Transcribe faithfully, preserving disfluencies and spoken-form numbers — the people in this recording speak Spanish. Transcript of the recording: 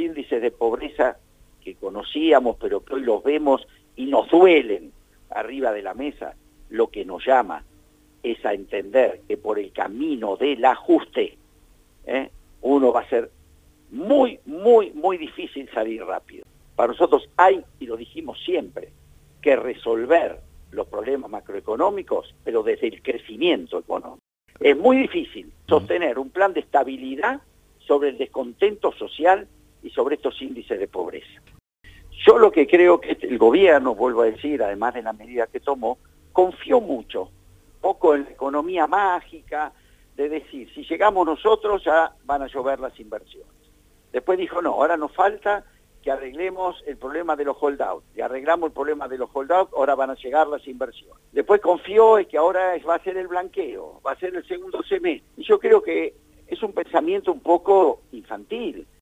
índices de pobreza que conocíamos, pero que hoy los vemos y nos duelen arriba de la mesa, lo que nos llama es a entender que por el camino del ajuste, ¿eh? uno va a ser muy, muy, muy difícil salir rápido. Para nosotros hay, y lo dijimos siempre, que resolver los problemas macroeconómicos, pero desde el crecimiento económico. Es muy difícil sostener un plan de estabilidad sobre el descontento social y sobre estos índices de pobreza. Yo lo que creo que el gobierno, vuelvo a decir, además de la medida que tomó, confió mucho, poco en la economía mágica, de decir, si llegamos nosotros ya van a llover las inversiones. Después dijo, no, ahora nos falta que arreglemos el problema de los holdouts. Y arreglamos el problema de los holdouts, ahora van a llegar las inversiones. Después confió en que ahora va a ser el blanqueo, va a ser el segundo semestre. Y yo creo que es un pensamiento un poco infantil.